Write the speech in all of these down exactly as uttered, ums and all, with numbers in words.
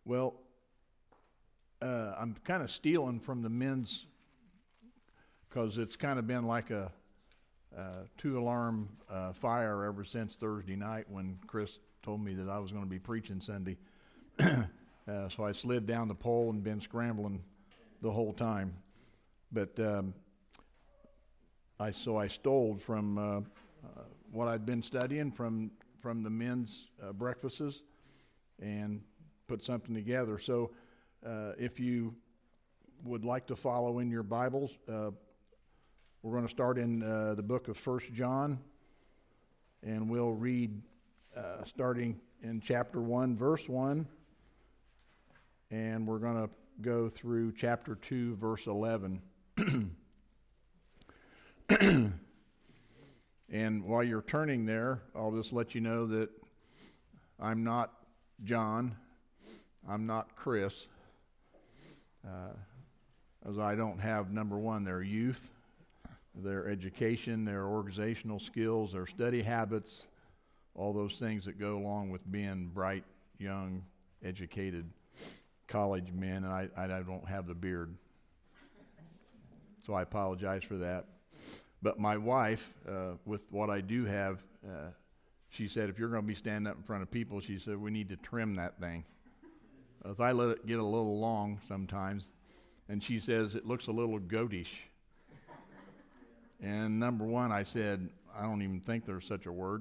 Well, uh, I'm kind of stealing from the men's because it's kind of been like a uh, two-alarm uh, fire ever since Thursday night when Chris told me that I was going to be preaching Sunday. uh, so I slid down the pole and been scrambling the whole time. But um, I so I stole from uh, uh, what I'd been studying from from the men's uh, breakfasts and put something together. So uh, if you would like to follow in your Bibles, uh, we're going to start in uh, the book of First John, and we'll read uh, starting in chapter one, verse one, and we're going to go through chapter two, verse eleven. And while you're turning there, I'll just let you know that I'm not John, I'm not Chris, uh, as I don't have, number one, their youth, their education, their organizational skills, their study habits, all those things that go along with being bright, young, educated college men, and I, I don't have the beard. So I apologize for that. But my wife, uh, with what I do have, uh, she said, if you're going to be standing up in front of people, she said, we need to trim that thing. As I let it get a little long sometimes, and she says, it looks a little goatish. And number one, I said, I don't even think there's such a word.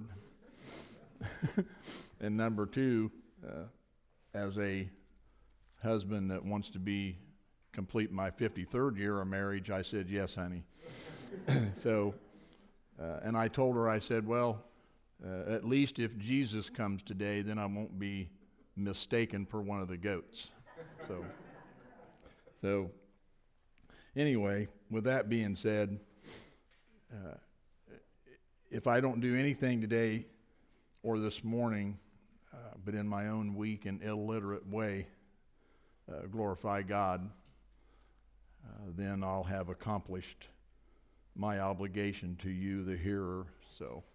And number two, uh, as a husband that wants to be complete my fifty-third year of marriage, I said, yes, honey. so, uh, and I told her, I said, well, uh, at least if Jesus comes today, then I won't be mistaken for one of the goats. So, so anyway, with that being said, uh, if I don't do anything today or this morning, uh, but in my own weak and illiterate way, uh, glorify God, uh, then I'll have accomplished my obligation to you, the hearer. So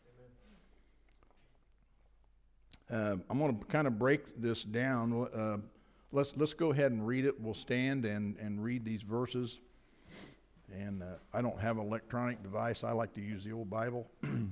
uh, I'm going to kind of break this down. Uh, let's let's go ahead and read it. We'll stand and, and read these verses. And uh, I don't have an electronic device. I like to use the old Bible. And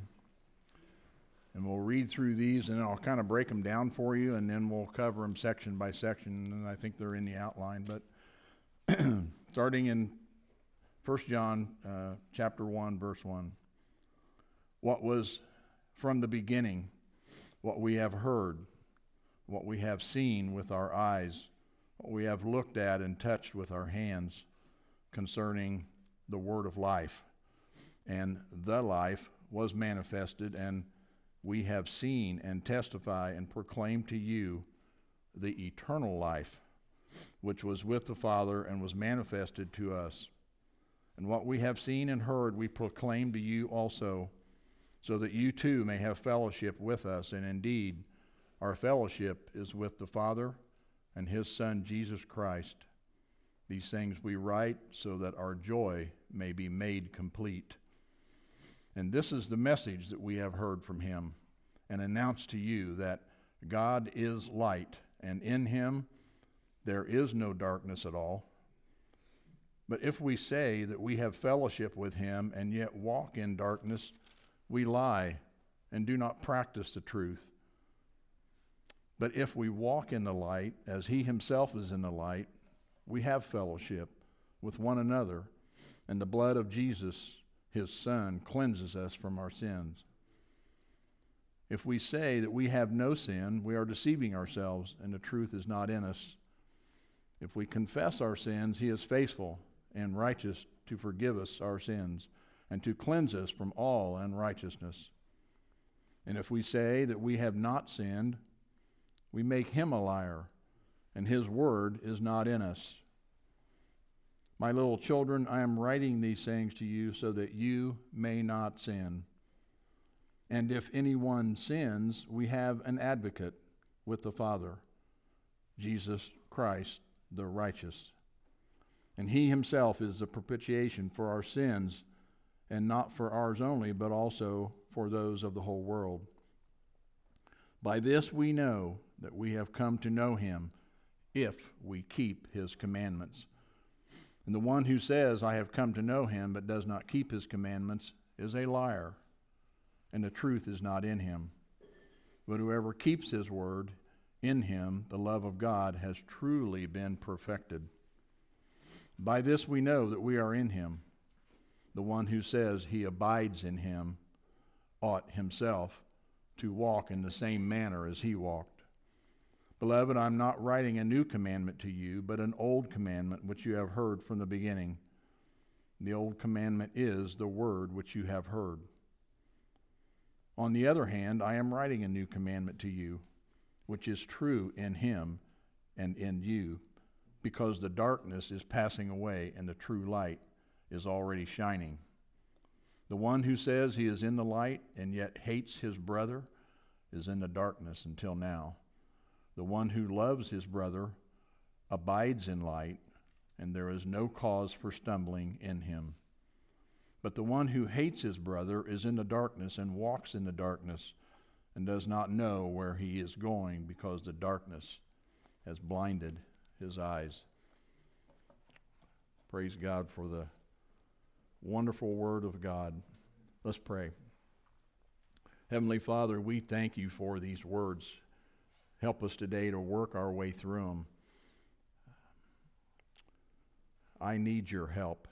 we'll read through these, and then I'll kind of break them down for you, and then we'll cover them section by section, and I think they're in the outline. But starting in First John uh, chapter one, verse one. What was from the beginning, what we have heard, what we have seen with our eyes, what we have looked at and touched with our hands concerning the word of life. And the life was manifested, and we have seen and testify and proclaim to you the eternal life, which was with the Father and was manifested to us. And what we have seen and heard we proclaim to you also, so that you too may have fellowship with us. And indeed, our fellowship is with the Father and his Son, Jesus Christ. These things we write so that our joy may be made complete. And this is the message that we have heard from him and announced to you, that God is light, and in him there is no darkness at all. But if we say that we have fellowship with him and yet walk in darkness, we lie and do not practice the truth. But if we walk in the light, as he himself is in the light, we have fellowship with one another, and the blood of Jesus, his Son, cleanses us from our sins. If we say that we have no sin, we are deceiving ourselves, and the truth is not in us. If we confess our sins, he is faithful and righteous to forgive us our sins and to cleanse us from all unrighteousness. And if we say that we have not sinned, we make him a liar, and his word is not in us. My little children, I am writing these things to you so that you may not sin. And if anyone sins, we have an advocate with the Father, Jesus Christ, the righteous. And he himself is the propitiation for our sins, and not for ours only, but also for those of the whole world. By this we know that we have come to know him, if we keep his commandments. And the one who says, I have come to know him, but does not keep his commandments, is a liar, and the truth is not in him. But whoever keeps his word, in him the love of God has truly been perfected. By this we know that we are in him. The one who says he abides in him ought himself to walk in the same manner as he walked. Beloved, I am not writing a new commandment to you, but an old commandment which you have heard from the beginning. The old commandment is the word which you have heard. On the other hand, I am writing a new commandment to you, which is true in him and in you, because the darkness is passing away and the true light is already shining. The one who says he is in the light and yet hates his brother is in the darkness until now. The one who loves his brother abides in light, and there is no cause for stumbling in him. But the one who hates his brother is in the darkness and walks in the darkness and does not know where he is going because the darkness has blinded his eyes. Praise God for the wonderful word of God. Let's pray. Heavenly Father, we thank you for these words. Help us today to work our way through them. I need your help.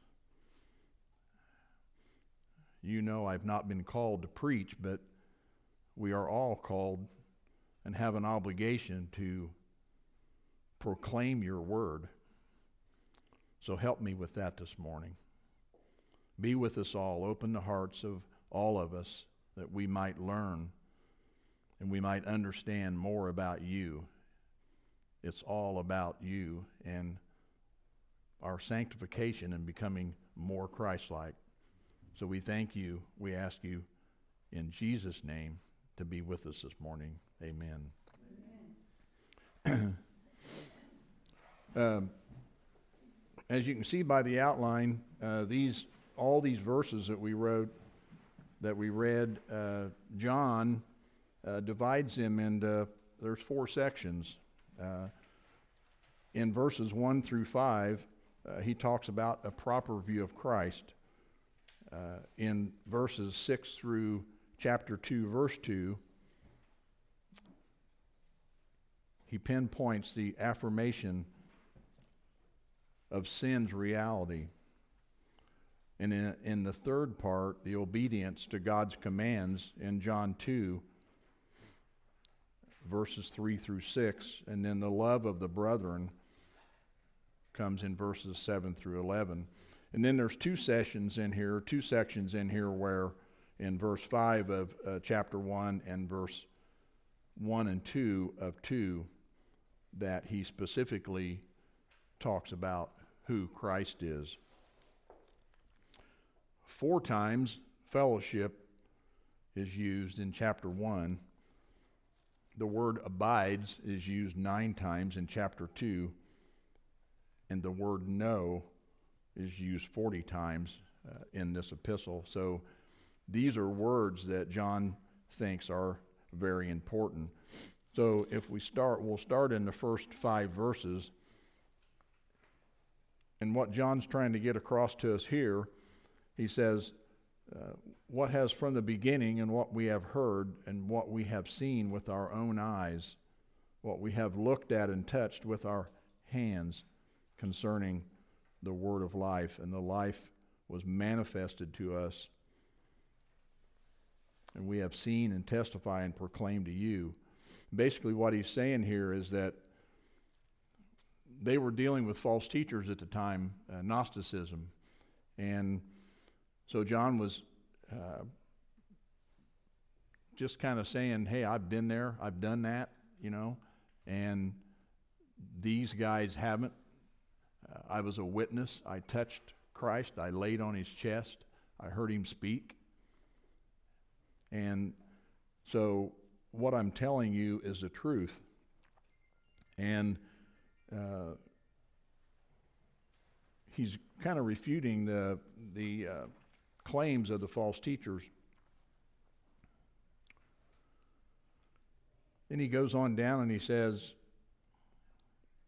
You know I've not been called to preach, but we are all called and have an obligation to proclaim your word. So help me with that this morning. Be with us all. Open the hearts of all of us that we might learn and we might understand more about you. It's all about you and our sanctification and becoming more Christ-like. So we thank you. We ask you in Jesus' name to be with us this morning. Amen. Amen. um, as you can see by the outline, uh, these all these verses that we wrote, that we read, uh, John uh, divides them into, there's four sections. Uh, in verses one through five, uh, he talks about a proper view of Christ. Uh, in verses six through chapter two, verse two, he pinpoints the affirmation of sin's reality. And in, in the third part, the obedience to God's commands in John two, verses three through six, and then the love of the brethren comes in verses seven through eleven. And then there's two sessions in here, two sections in here where in verse five of uh, chapter one and verse one and two of two that he specifically talks about who Christ is. Four times fellowship is used in chapter one. The word abides is used nine times in chapter two, and the word know is used forty times uh, in this epistle. So these are words that John thinks are very important. So if we start, we'll start in the first five verses. And what John's trying to get across to us here, he says, uh, what has from the beginning and what we have heard and what we have seen with our own eyes, what we have looked at and touched with our hands concerning the word of life, and the life was manifested to us, and we have seen and testify and proclaim to you. Basically what he's saying here is that they were dealing with false teachers at the time, uh, Gnosticism, and so John was uh, just kind of saying, hey, I've been there, I've done that, you know, and these guys haven't. Uh, I was a witness. I touched Christ. I laid on his chest. I heard him speak. And so what I'm telling you is the truth. And uh, he's kind of refuting the the uh, claims of the false teachers. Then he goes on down and he says,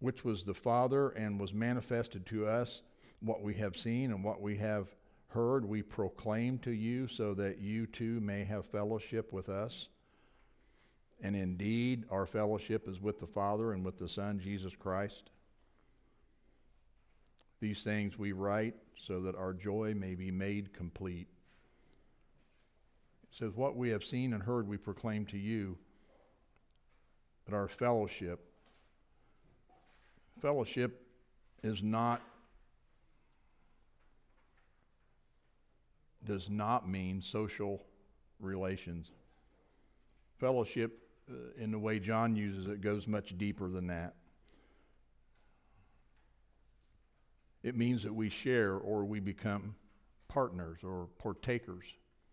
which was the Father, and was manifested to us. What we have seen and what we have heard, we proclaim to you, so that you too may have fellowship with us. And indeed, our fellowship is with the Father and with the Son, Jesus Christ. These things we write so that our joy may be made complete. It says, what we have seen and heard we proclaim to you, that our fellowship, fellowship is not, does not mean social relations. Fellowship, uh, in the way John uses it, goes much deeper than that. It means that we share or we become partners or partakers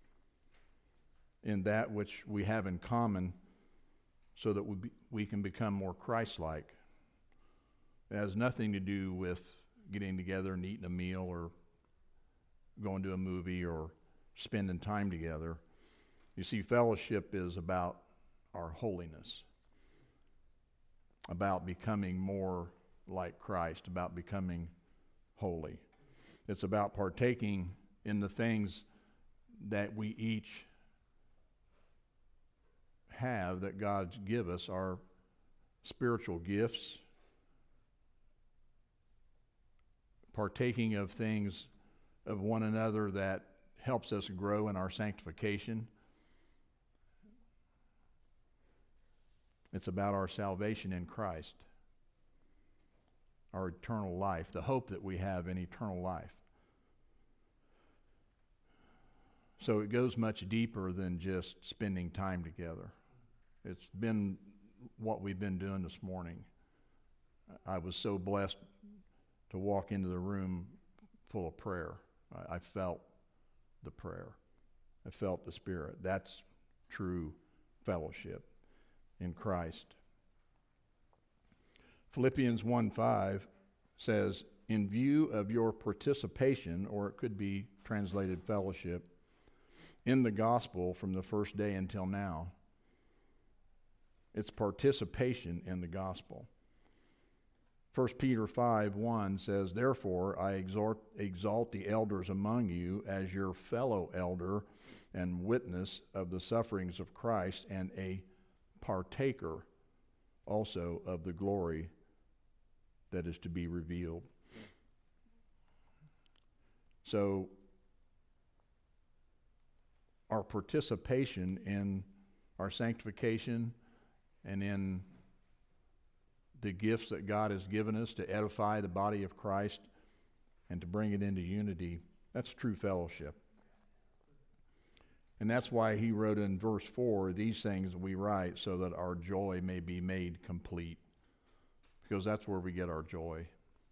in that which we have in common, so that we, be, we can become more Christ-like. It has nothing to do with getting together and eating a meal or going to a movie or spending time together. You see, fellowship is about our holiness, about becoming more like Christ, about becoming holy. It's about partaking in the things that we each have, that God's give us, our spiritual gifts, partaking of things of one another that helps us grow in our sanctification. It's about our salvation in Christ, our eternal life, the hope that we have in eternal life. So it goes much deeper than just spending time together. It's been what we've been doing this morning. I was so blessed to walk into the room full of prayer. I, I felt the prayer. I felt the Spirit. That's true fellowship in Christ. Philippians one five says, in view of your participation, or it could be translated fellowship, in the gospel from the first day until now. It's participation in the gospel. First Peter five one says, therefore I exhort, exalt the elders among you as your fellow elder and witness of the sufferings of Christ, and a partaker also of the glory that is to be revealed. So our participation in our sanctification and in the gifts that God has given us to edify the body of Christ and to bring it into unity, that's true fellowship. And that's why he wrote in verse four, these things we write so that our joy may be made complete. Because that's where we get our joy.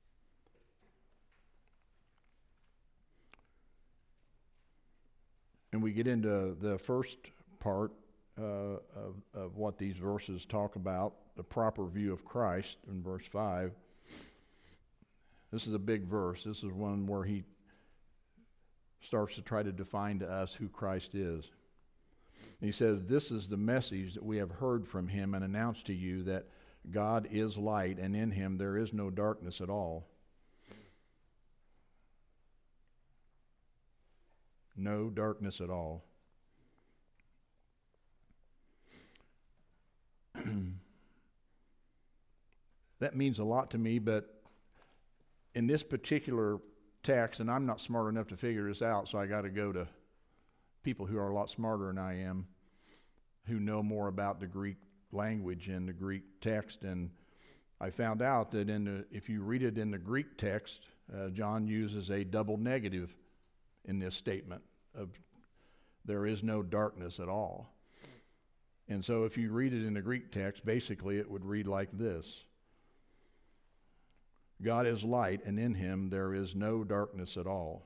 And we get into the first part uh, of, of what these verses talk about, the proper view of Christ in verse five. This is a big verse. This is one where he starts to try to define to us who Christ is. He says, this is the message that we have heard from him and announced to you, that God is light, and in him there is no darkness at all. No darkness at all. That means a lot to me, but in this particular text, and I'm not smart enough to figure this out, so I got to go to people who are a lot smarter than I am, who know more about the Greek language and the Greek text. And I found out that in the, if you read it in the Greek text, uh, John uses a double negative in this statement of there is no darkness at all. And so if you read it in the Greek text, basically it would read like this: God is light, and in him there is no darkness at all.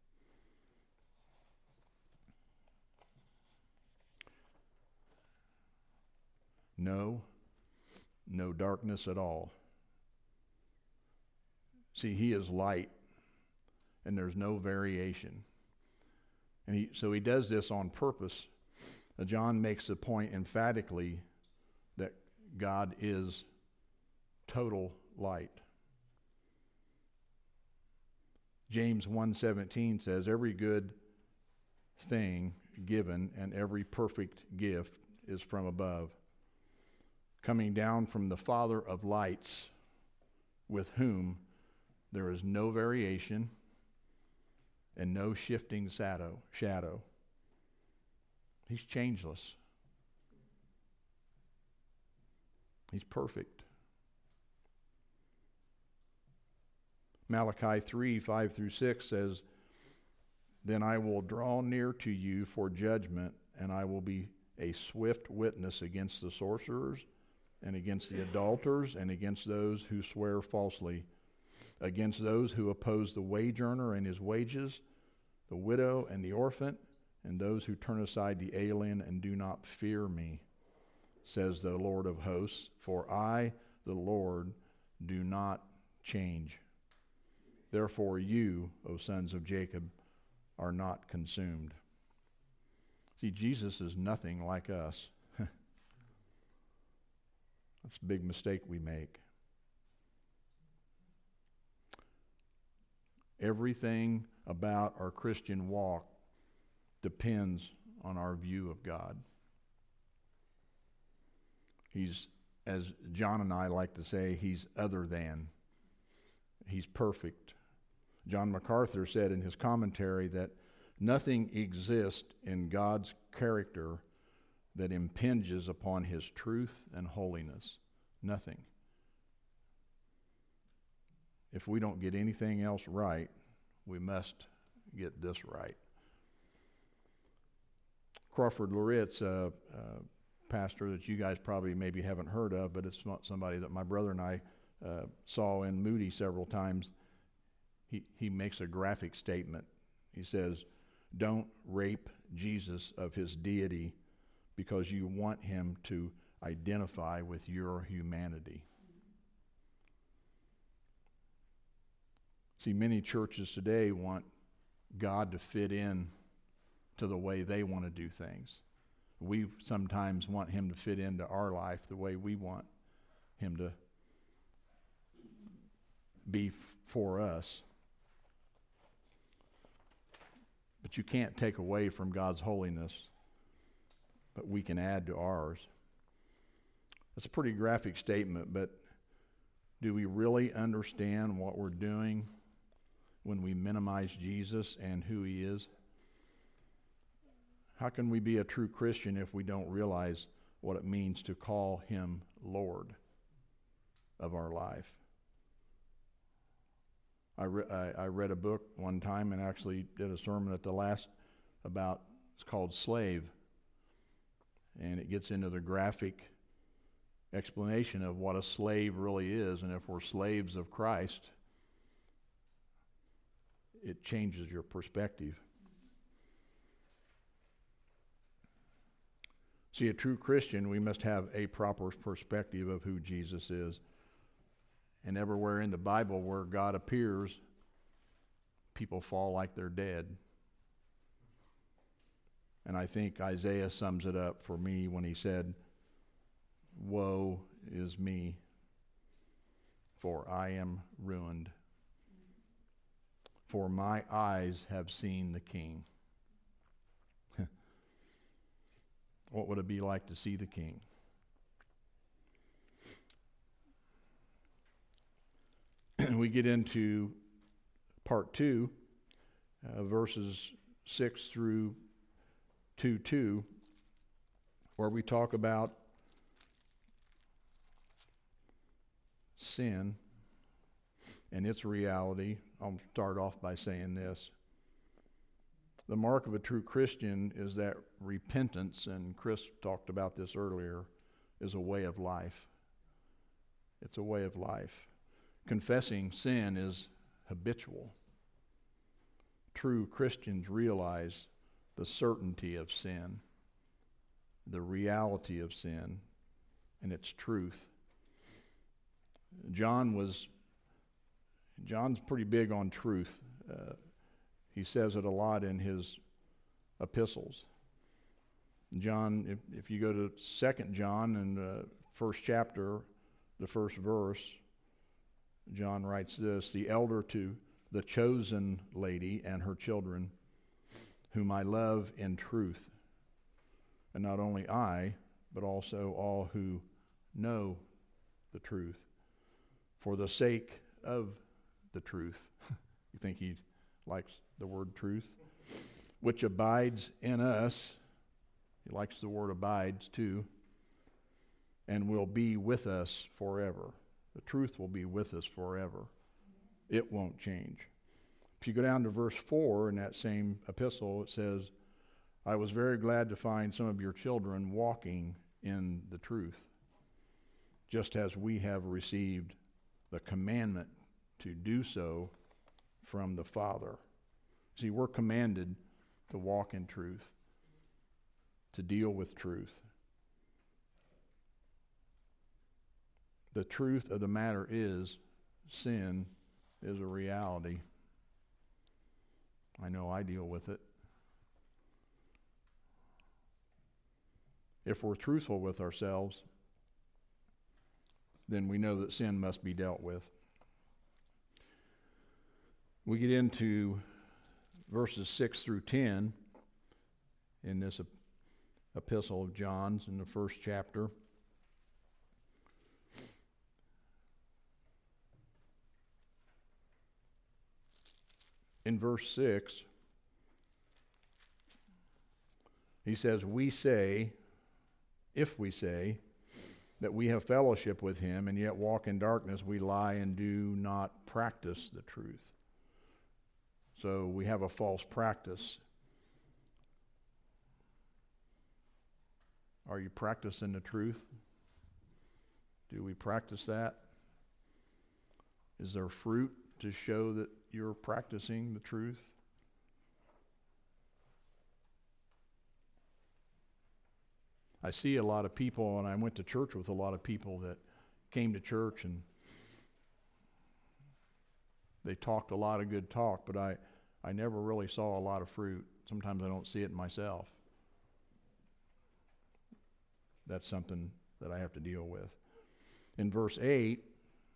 No, no darkness at all. See, he is light, and there's no variation. And he, so he does this on purpose. Uh, John makes the point emphatically that God is total light. James one seventeen says, every good thing given and every perfect gift is from above, coming down from the Father of lights, with whom there is no variation and no shifting shadow. shadow. He's changeless. He's perfect. Malachi three, five through six says, then I will draw near to you for judgment, and I will be a swift witness against the sorcerers, and against the adulterers, and against those who swear falsely, against those who oppose the wage earner and his wages, the widow and the orphan, and those who turn aside the alien and do not fear me, says the Lord of hosts. For I, the Lord, do not change. Therefore you, O sons of Jacob, are not consumed. See, Jesus is nothing like us. That's a big mistake we make. Everything about our Christian walk depends on our view of God. He's, as John and I like to say, he's other than. He's perfect. John MacArthur said in his commentary that nothing exists in God's character that impinges upon his truth and holiness. Nothing. If we don't get anything else right, we must get this right. Crawford Loritz, a, a pastor that you guys probably maybe haven't heard of, but it's not somebody that my brother and I uh, saw in Moody several times. He, he makes a graphic statement. He says, don't rape Jesus of his deity because you want him to identify with your humanity. See, many churches today want God to fit in to the way they want to do things. We sometimes want him to fit into our life the way we want him to be f- for us. But you can't take away from God's holiness, but we can add to ours. That's a pretty graphic statement, but do we really understand what we're doing when we minimize Jesus and who he is? How can we be a true Christian if we don't realize what it means to call him Lord of our life? I, re- I, I read a book one time and actually did a sermon at the last about, it's called Slave. And it gets into the graphic explanation of what a slave really is. And if we're slaves of Christ, it changes your perspective. See, a true Christian, we must have a proper perspective of who Jesus is. And everywhere in the Bible where God appears, people fall like they're dead. And I think Isaiah sums it up for me when he said, woe is me, for I am ruined. For my eyes have seen the King. What would it be like to see the King? We get into part two, uh, verses six through two two, where we talk about sin and its reality. I'll start off by saying this. The mark of a true Christian is that repentance, and Chris talked about this earlier, is a way of life. It's a way of life. Confessing sin is habitual. True Christians realize the certainty of sin, the reality of sin, and its truth. John was, John's pretty big on truth. Uh, he says it a lot in his epistles. John, if, if you go to Second John and the first chapter, the first verse, John writes this, the elder to the chosen lady and her children, whom I love in truth. And not only I, but also all who know the truth, for the sake of the truth. You think he likes the word truth? Which abides in us. He likes the word abides too. And will be with us forever. The truth will be with us forever. It won't change. If you go down to verse four in that same epistle, it says, I was very glad to find some of your children walking in the truth, just as we have received the commandment to do so from the Father. See, we're commanded to walk in truth, to deal with truth. The truth of the matter is, sin is a reality. I know I deal with it. If we're truthful with ourselves, then we know that sin must be dealt with. We get into verses six through ten in this epistle of John's in the first chapter. In verse six, he says, we say, if we say, that we have fellowship with him and yet walk in darkness, we lie and do not practice the truth. So we have a false practice. Are you practicing the truth? Do we practice that? Is there fruit to show that you're practicing the truth? I see a lot of people, and I went to church with a lot of people that came to church and they talked a lot of good talk, but I, I never really saw a lot of fruit. Sometimes I don't see it in myself. That's something that I have to deal with. In verse eight,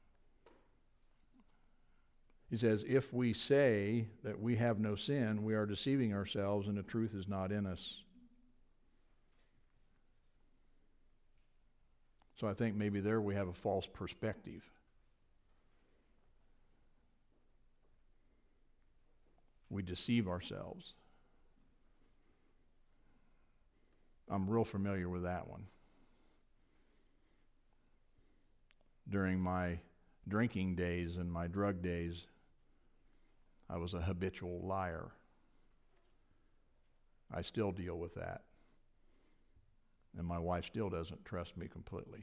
he says, if we say that we have no sin, we are deceiving ourselves and the truth is not in us. So I think maybe there we have a false perspective. We deceive ourselves. I'm real familiar with that one. During my drinking days and my drug days, I was a habitual liar. I still deal with that. And my wife still doesn't trust me completely.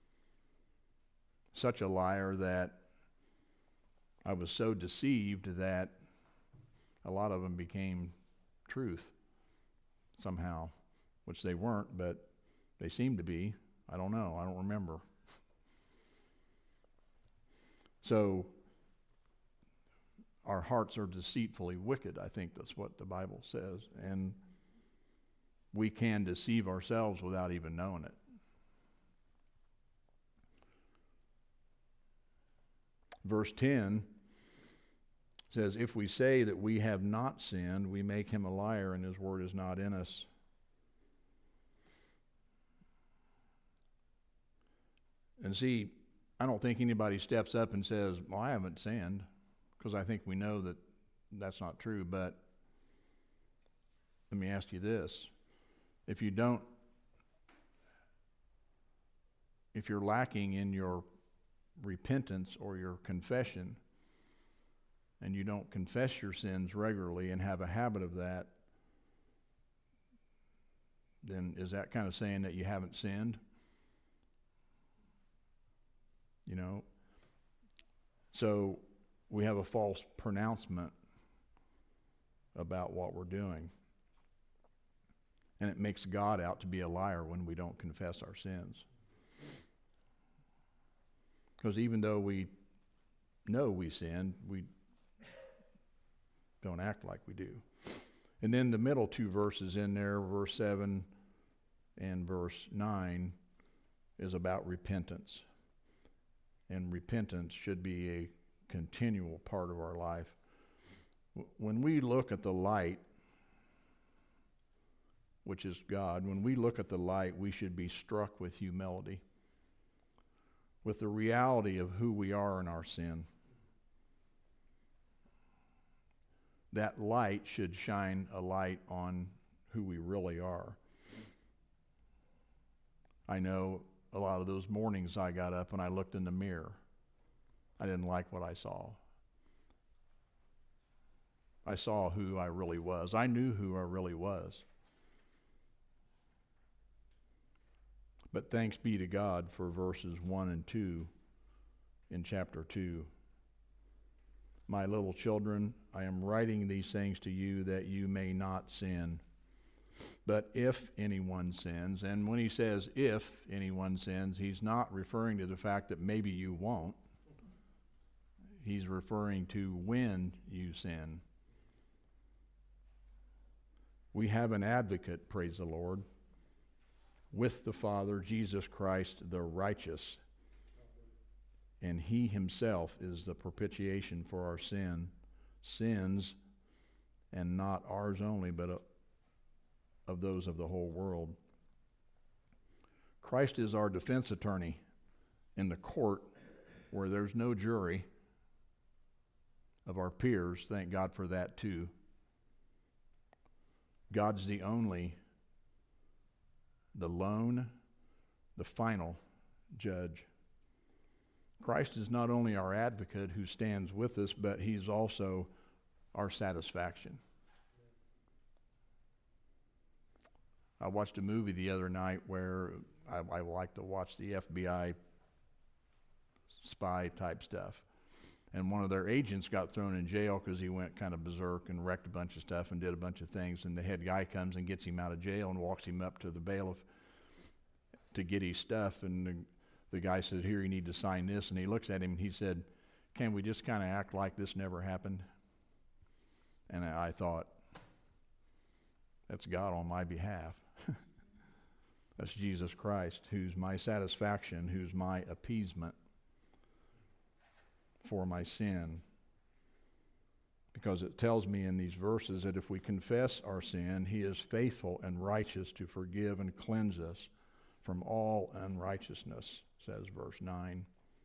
Such a liar that I was so deceived that a lot of them became truth somehow, which they weren't, but they seemed to be. I don't know. I don't remember. So our hearts are deceitfully wicked. I think that's what the Bible says. And we can deceive ourselves without even knowing it. Verse ten says, if we say that we have not sinned, we make him a liar and his word is not in us. And see, I don't think anybody steps up and says, well, I haven't sinned, because I think we know that that's not true. But let me ask you this. If you don't, if you're lacking in your repentance or your confession, and you don't confess your sins regularly and have a habit of that, then is that kind of saying that you haven't sinned? You know? So we have a false pronouncement about what we're doing. And it makes God out to be a liar when we don't confess our sins. Because even though we know we sinned, we don't act like we do. And then the middle two verses in there, verse seven and verse nine, is about repentance. and repentance should be a continual part of our life. When we look at the light, which is God, when we look at the light, we should be struck with humility, with the reality of who we are in our sin. That light should shine a light on who we really are. I know a lot of those mornings I got up and I looked in the mirror. I didn't like what I saw. I saw who I really was. I knew who I really was. But thanks be to God for verses one and two in chapter two. My little children, I am writing these things to you that you may not sin. But if anyone sins, and when he says if anyone sins, he's not referring to the fact that maybe you won't. He's referring to when you sin. We have an advocate, praise the Lord, with the Father, Jesus Christ, the righteous. And he himself is the propitiation for our sin, sins, and not ours only, but of those of the whole world. Christ is our defense attorney in the court where there's no jury of our peers. Thank God for that too. God's the only, the lone, the final judge. Christ is not only our advocate who stands with us, but he's also our satisfaction. I watched a movie the other night where I, I like to watch the F B I spy type stuff. And one of their agents got thrown in jail because he went kind of berserk and wrecked a bunch of stuff and did a bunch of things. And the head guy comes and gets him out of jail and walks him up to the bailiff to get his stuff. And the, the guy says, here, you need to sign this. And he looks at him and he said, can we just kind of act like this never happened? And I thought, that's God on my behalf. That's Jesus Christ, who's my satisfaction, who's my appeasement for my sin. Because it tells me in these verses that if we confess our sin, he is faithful and righteous to forgive and cleanse us from all unrighteousness, says verse nine.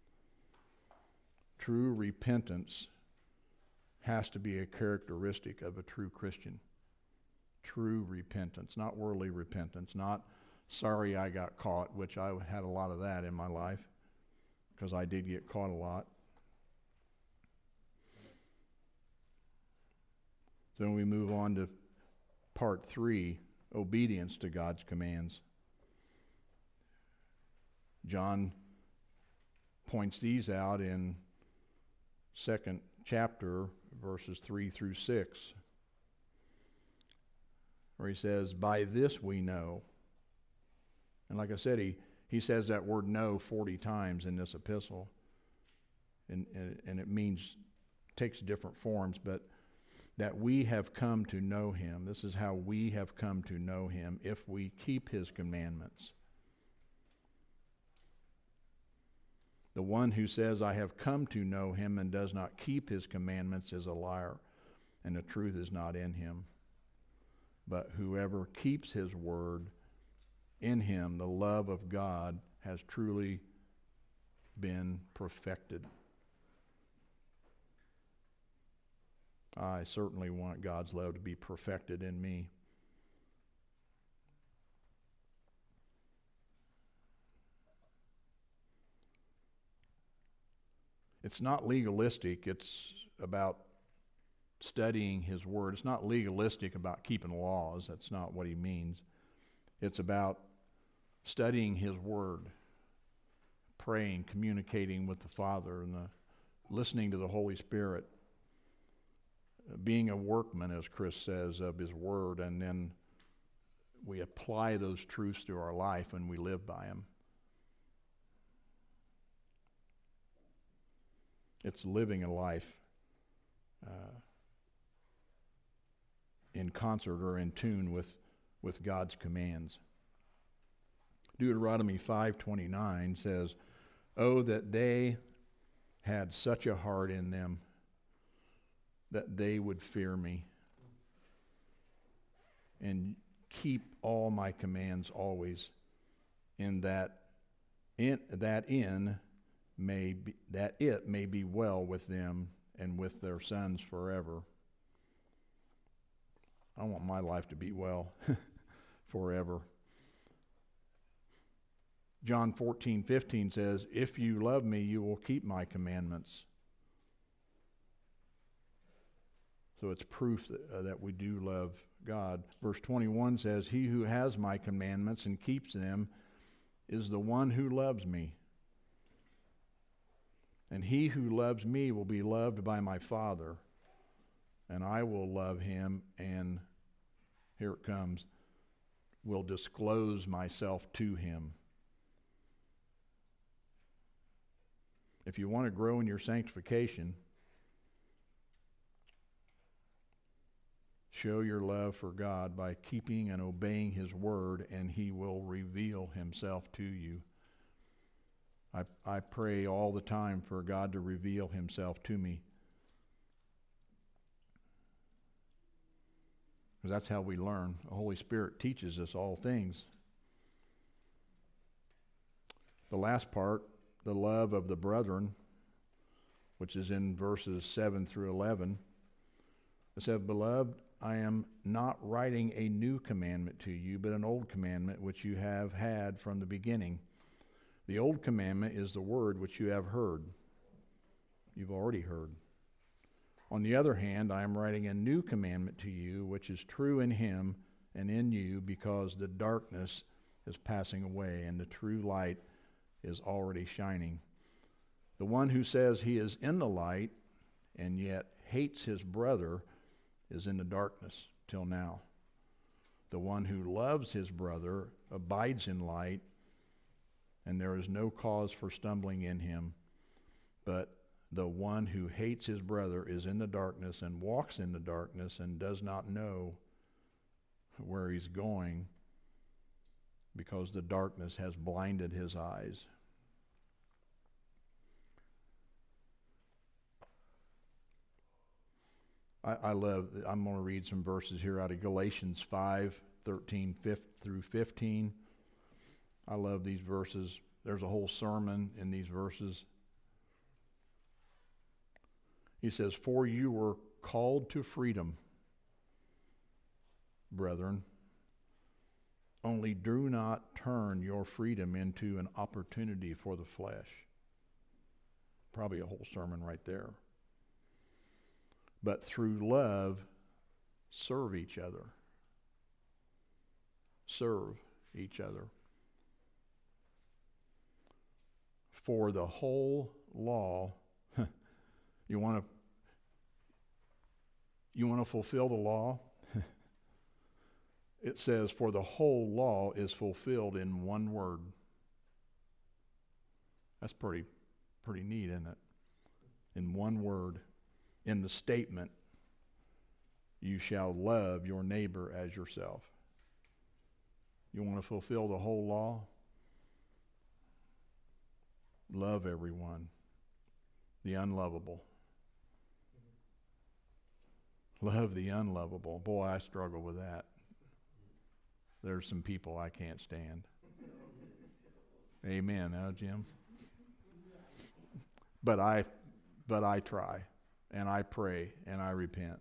True repentance has to be a characteristic of a true Christian. True repentance, not worldly repentance, not sorry I got caught, which I had a lot of that in my life because I did get caught a lot. So we move on to part three, obedience to God's commands. John points these out in second chapter, verses three through six, where he says, by this we know. And like I said, he, he says that word know forty times in this epistle. And, and, and it means, takes different forms, but that we have come to know him. This is how we have come to know him, if we keep his commandments. The one who says, I have come to know him and does not keep his commandments is a liar, and the truth is not in him. But whoever keeps his word, in him the love of God has truly been perfected. I certainly want God's love to be perfected in me. It's not legalistic. It's about studying his word. It's not legalistic about keeping laws. That's not what he means. It's about studying his word, praying, communicating with the Father, and the, listening to the Holy Spirit, being a workman, as Chris says, of his word, and then we apply those truths to our life and we live by them. It's living a life uh, in concert or in tune with, with God's commands. Deuteronomy five twenty-nine says, oh, that they had such a heart in them that they would fear me and keep all my commands always, in that in that in may be, that it may be well with them and with their sons forever. I want my life to be well forever. John fourteen fifteen says, "If you love me, you will keep my commandments." So it's proof that, uh, that we do love God. Verse twenty-one says, "He who has my commandments and keeps them is the one who loves me. And he who loves me will be loved by my Father, and I will love him, and," here it comes, "will disclose myself to him." If you want to grow in your sanctification, show your love for God by keeping and obeying his word, and he will reveal himself to you. I, I pray all the time for God to reveal himself to me, because that's how we learn. The Holy Spirit teaches us all things. The last part, the love of the brethren, which is in verses seven through eleven. It says, "Beloved, I am not writing a new commandment to you, but an old commandment which you have had from the beginning. The old commandment is the word which you have heard." You've already heard. "On the other hand, I am writing a new commandment to you, which is true in him and in you, because the darkness is passing away and the true light is already shining. The one who says he is in the light and yet hates his brother is in the darkness till now. The one who loves his brother abides in light, and there is no cause for stumbling in him. But the one who hates his brother is in the darkness and walks in the darkness and does not know where he's going, because the darkness has blinded his eyes." I, I love, I'm going to read some verses here out of Galatians five, thirteen through fifteen. I love these verses. There's a whole sermon in these verses. He says, "For you were called to freedom, brethren. Only do not turn your freedom into an opportunity for the flesh." Probably a whole sermon right there. "But through love, serve each other." Serve each other. "For the whole law," you want to you want to fulfill the law? It says, "For the whole law is fulfilled in one word." That's pretty, pretty neat, isn't it? In one word. In the statement, "You shall love your neighbor as yourself." You want to fulfill the whole law? Love everyone. The unlovable. Love the unlovable. Boy, I struggle with that. There's some people I can't stand. Amen, huh, Jim? But I, but I try, and I pray, and I repent.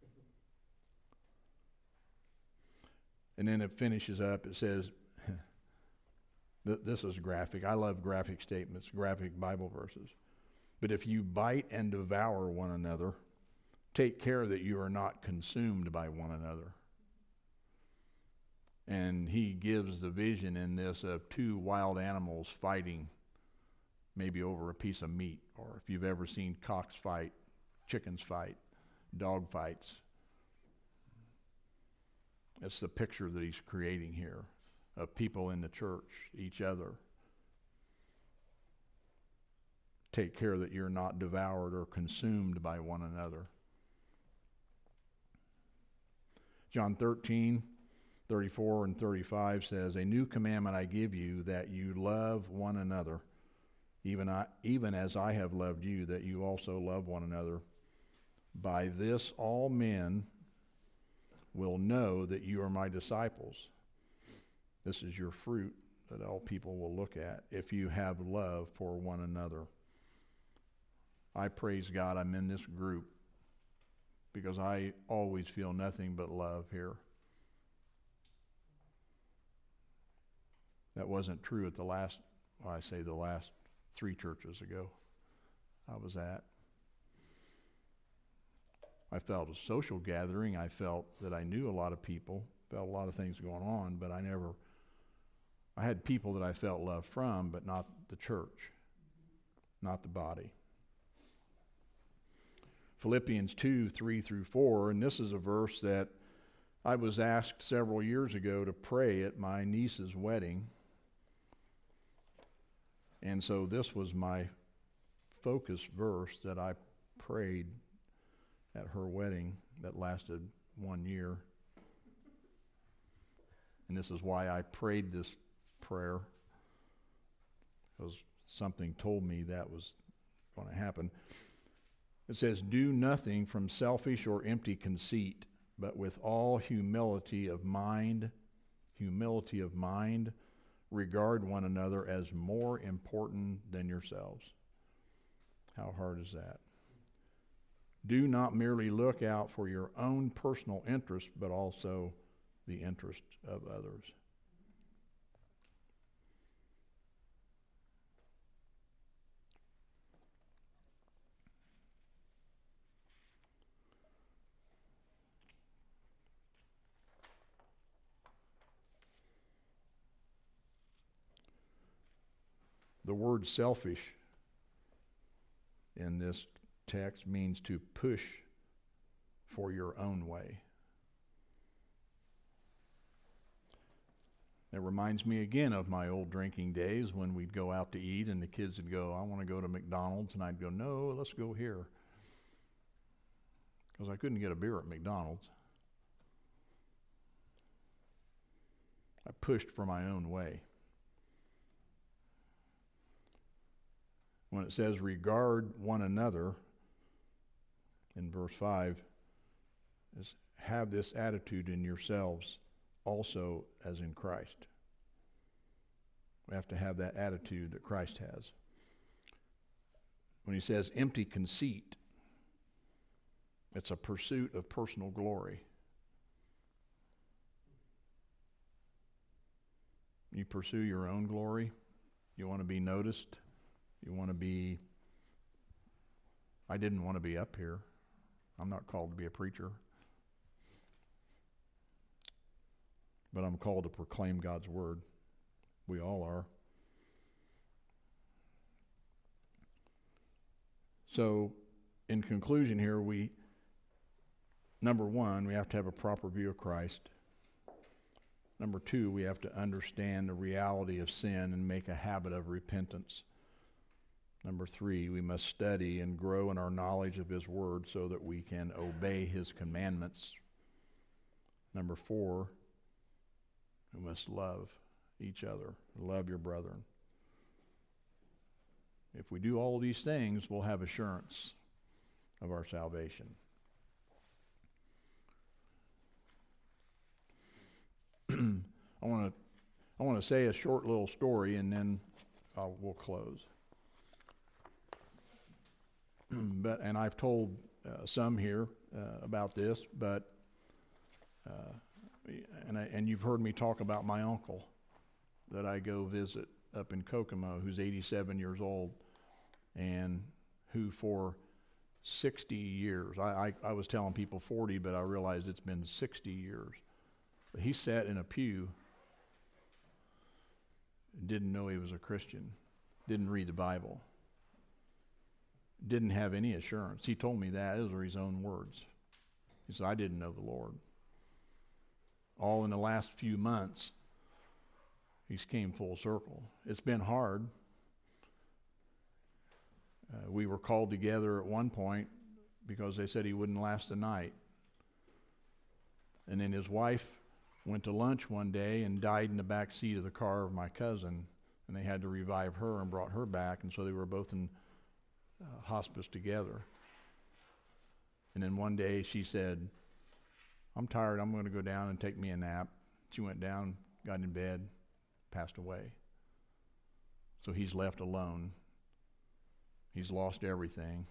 And then it finishes up. It says, th- this is graphic. I love graphic statements, graphic Bible verses. "But if you bite and devour one another, take care that you are not consumed by one another." And he gives the vision in this of two wild animals fighting, maybe over a piece of meat, or if you've ever seen cocks fight, chickens fight, dog fights. It's the picture that he's creating here of people in the church, each other. Take care that you're not devoured or consumed by one another. John thirteen, thirty-four and thirty-five says, "A new commandment I give you, that you love one another, even I, even as I have loved you, that you also love one another. By this all men will know that you are my disciples. This is your fruit that all people will look at, if you have love for one another. I praise God I'm in this group, because I always feel nothing but love here. That wasn't true at the last, well, I say the last three churches ago I was at. I felt a social gathering. I felt that I knew a lot of people, felt a lot of things going on, but I never, I had people that I felt love from, but not the church, not the body. Philippians two, three through four, and this is a verse that I was asked several years ago to pray at my niece's wedding. And so this was my focus verse that I prayed at her wedding that lasted one year. And this is why I prayed this prayer, because something told me that was going to happen. It says, "Do nothing from selfish or empty conceit, but with all humility of mind, humility of mind, regard one another as more important than yourselves." How hard is that? Do not merely look out for your own personal interest, but also the interest of others. The word selfish in this text means to push for your own way. It reminds me again of my old drinking days when we'd go out to eat and the kids would go, "I want to go to McDonald's," and I'd go, "No, let's go here." Because I couldn't get a beer at McDonald's. I pushed for my own way. When it says regard one another in verse five, is have this attitude in yourselves also as in Christ. We have to have that attitude that Christ has. When he says empty conceit, it's a pursuit of personal glory. You pursue your own glory. You want to be noticed. You want to be, I didn't want to be up here. I'm not called to be a preacher. But I'm called to proclaim God's word. We all are. So, in conclusion here, we, number one, we have to have a proper view of Christ. Number two, we have to understand the reality of sin and make a habit of repentance. Number three, we must study and grow in our knowledge of his word so that we can obey his commandments. Number four, we must love each other, love your brethren. If we do all these things, we'll have assurance of our salvation. I want to I want to say a short little story, and then I'll, we'll close. But and I've told uh, some here uh, about this, but uh, and I, and you've heard me talk about my uncle that I go visit up in Kokomo, who's eighty-seven years old, and who for sixty years, I, I, I was telling people forty, but I realized it's been sixty years. But he sat in a pew, didn't know he was a Christian, didn't read the Bible, didn't have any assurance. He told me that. Those are his own words. He said, "I didn't know the Lord." All in the last few months, he's came full circle. It's been hard. Uh, we were called together at one point because they said he wouldn't last the night. And then his wife went to lunch one day and died in the back seat of the car of my cousin and they had to revive her and brought her back, and so they were both in uh, hospice together. And then one day she said, I'm tired, I'm going to go down and take me a nap. She went down, got in bed, passed away. So he's left alone. He's lost everything.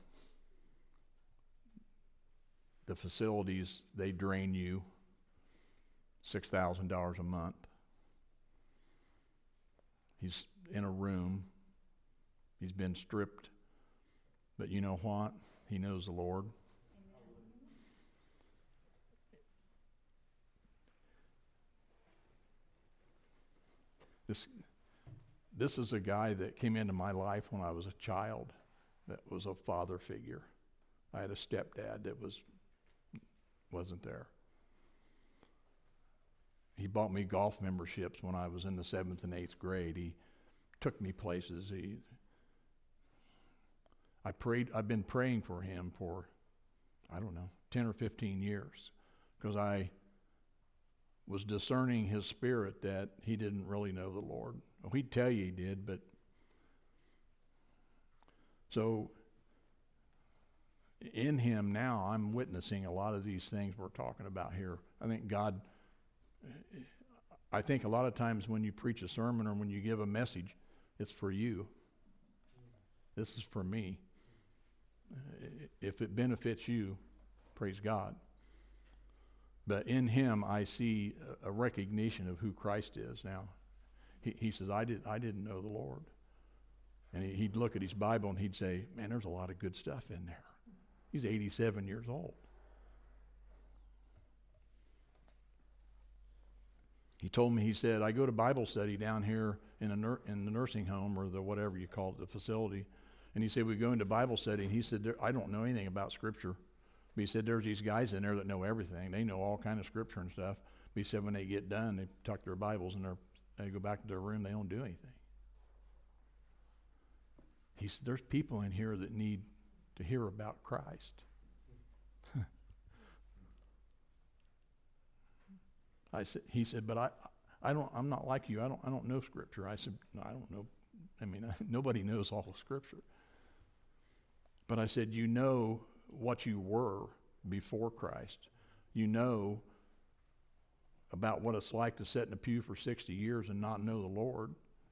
The facilities, they drain you six thousand dollars a month. He's in a room. He's been stripped. But you know what? He knows the Lord. This, this is a guy that came into my life when I was a child that was a father figure. I had a stepdad that was, wasn't there. He bought me golf memberships when I was in the seventh and eighth grade. He took me places. He, I prayed, I've been praying for him for, I don't know, ten or fifteen years, because I was discerning his spirit that he didn't really know the Lord. Well, he'd tell you he did, but so in him now, I'm witnessing a lot of these things we're talking about here. I think God, I think a lot of times when you preach a sermon or when you give a message, it's for you. This is for me. If it benefits you, praise God. But in him, I see a, a recognition of who Christ is now. He, he says, I, did, I didn't know the Lord. And he, he'd look at his Bible and he'd say, man, there's a lot of good stuff in there. He's eighty-seven years old. He told me, he said, I go to Bible study down here in, a nur- in the nursing home or the whatever you call it, the facility. And he said, we go into Bible study. And he said, I don't know anything about Scripture. But he said, there's these guys in there that know everything. They know all kind of Scripture and stuff. But he said, when they get done, they tuck their Bibles and they go back to their room. They don't do anything. He said, there's people in here that need to hear about Christ. I said, he said, but I, I don't, I'm not like you. I don't, I don't know Scripture. I said, no, I don't know. I mean, nobody knows all of Scripture. But I said, you know what you were before Christ. You know about what it's like to sit in a pew for sixty years and not know the Lord.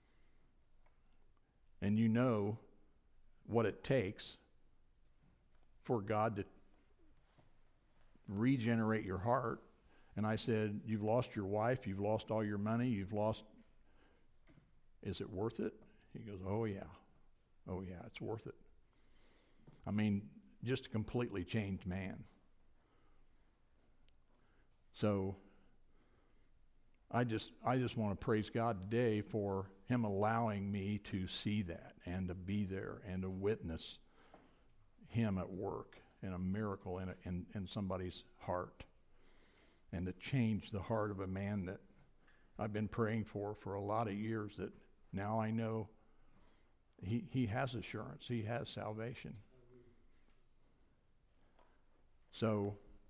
And you know what it takes for God to regenerate your heart. And I said, you've lost your wife, you've lost all your money, you've lost, is it worth it? He goes, oh yeah, oh yeah, it's worth it. I mean, just a completely changed man. So I just I just want to praise God today for him allowing me to see that and to be there and to witness him at work and a miracle in, a, in, in somebody's heart, and to change the heart of a man that I've been praying for for a lot of years, that now I know he, he has assurance, he has salvation. So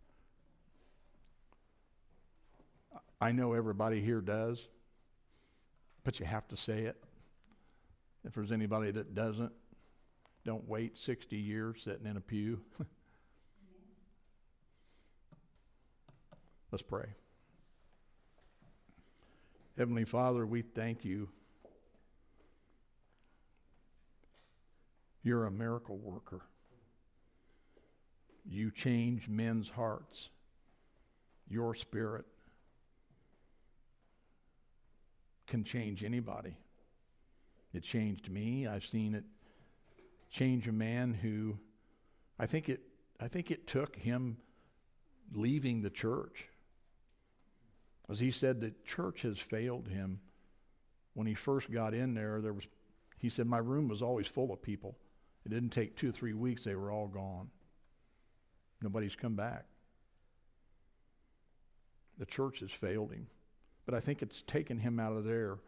I know everybody here does, but you have to say it. If there's anybody that doesn't, don't wait sixty years sitting in a pew. Let's pray. Heavenly Father, we thank you. You're a miracle worker. You change men's hearts. Your Spirit can change anybody. It changed me. I've seen it change a man who, I think it, I think it took him leaving the church. As he said, the church has failed him. When he first got in there, there was, he said, my room was always full of people. It didn't take two or three weeks, they were all gone. Nobody's come back. The church has failed him. But I think it's taken him out of there.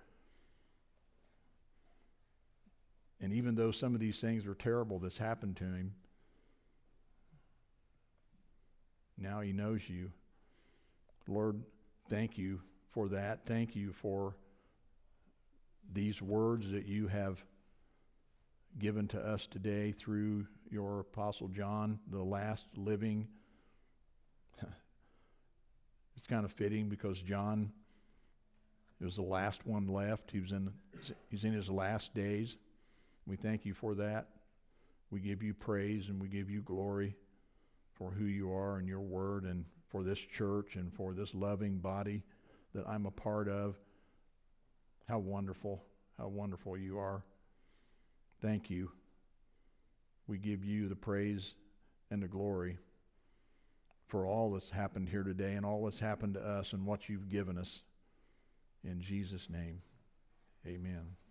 And even though some of these things are terrible that's happened to him, now he knows you. Lord, thank you for that. Thank you for these words that you have given to us today through your Apostle John, the last living. It's kind of fitting because John was the last one left. He was in, he's in his last days. We thank you for that. We give you praise and we give you glory for who you are and your word, and for this church and for this loving body that I'm a part of. How wonderful, how wonderful you are. Thank you. We give you the praise and the glory for all that's happened here today and all that's happened to us and what you've given us. In Jesus' name, amen.